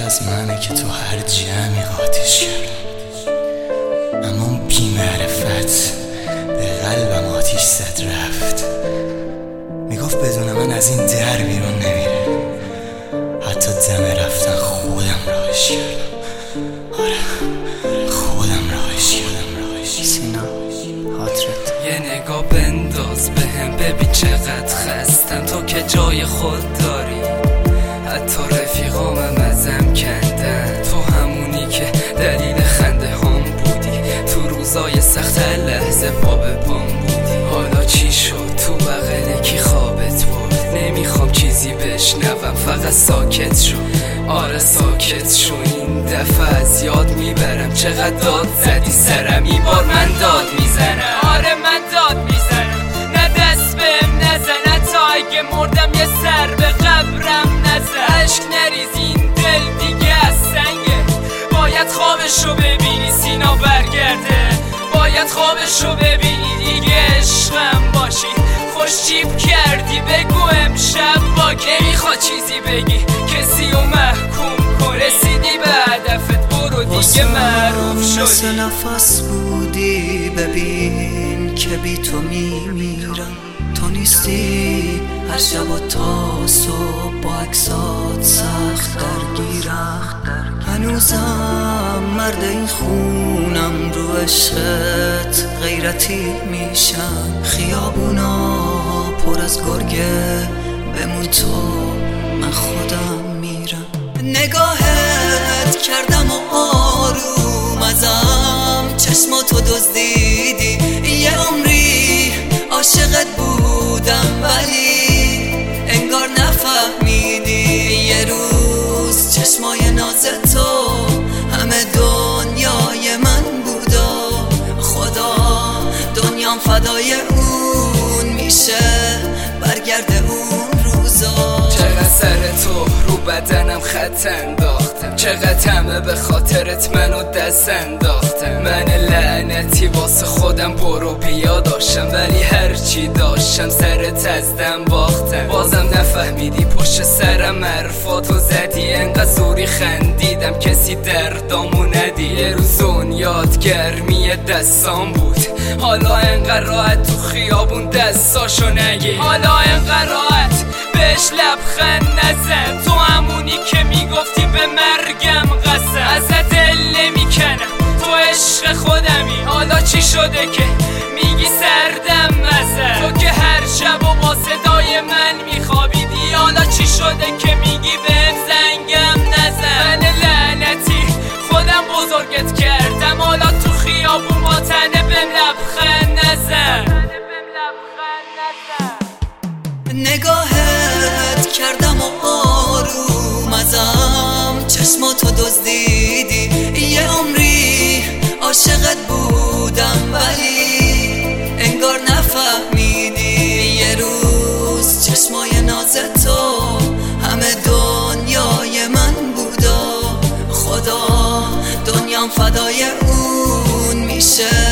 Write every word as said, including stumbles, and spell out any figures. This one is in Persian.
از منه که تو هر جمعی قاطیش کردم، اما اون بی معرفت به قلبم آتیش زد رفت. میگفت بدون من از این در بیرون نمیره، حتی دم رفتن خودم راهش کردم. آره خودم راهش کردم. راهش سینا حاضرت یه نگاه بنداز به هم ببین چقدر خستم، تو که جای خود داری. حتی رفیقامم ازم کندن، تو همونی که دلیل خنده هم بودی. تو روزای سخت لحظه پا به پام بودی. حالا چی شد؟ تو بغل کی خوابت برد؟ نمیخوام چیزی بشنوم، فقط ساکت شو. آره ساکت شو، این دفعه از یاد میبرم چقدر داد زدی سرم. این بار من داد میزنم، آره من داد میزنم. نه دست بهم نزن، تا اگه مردم یه سر به قبرم نزن. عشق نریز، این دل دیگه از سنگه. باید خوابشو ببینی سینا برگرده، باید خوابشو ببینی دیگه عشقم باشی. خوش جیب کردی بگو امشب با که نمیخواد چیزی بگی کسی رو محکوم کن. رسیدی به هدفت برو دیگه معروف شدی. مثل نفس بودی ببین که بی تو میمیرم. تو نیستی هر شب و تا صبح با اکسات سخت درگیرم. هنوزم مرد این خونم رو عشقت غیرتی میشم. خیابونا پر از گرگه بمون تو، من خودم میرم. نگاهت کردم و آروم ازم چشماتو دزدیدی. یه عمری عاشقت بودم ولی انگار نفهمیدی. یه روز چشمای ناز تو همه دنیای من بودا. خدا دنیام فدای اون میشه، برگرده اون روزا. چقدر سر تو رو بدنم خط انداختم، چقدر همه به خاطرت منو دست انداختم. من لعنتی واسه خودم برو بیا داشتم، ولی هرچی داشتم سرت از دم باختم. بازم نفهمیدی پشت سرم حرفاتو زدی. انقدر زوری خندیدم کسی دردامو ندی. یه روز دنیات گرمی دستام بود، حالا انقدر راحت تو خیابون دستاشو نگی. حالا انقدر راحت بهش لبخند نزن. تو همونی که میگفتی به مرگم قسم. ازت دل نمیکنم، تو عشق خودمی. حالا چی شده که میگی سردم ازت؟ تو که هر شب و با صدای من میخوابیدی. حالا چی شده که میگی بهم زنگم نزن؟ من لعنتی خودم بزرگت کردم، حالا تو خیابون با تنه بهم لبخند نزن. نگاهت کردم و آروم ازم چشماتو دزدیدی. یه عمری عاشقت بودم ولی انگار نفهمیدی. یه روز چشمای ناز تو همه دنیای من بودا. خدا دنیام فدای اون میشه،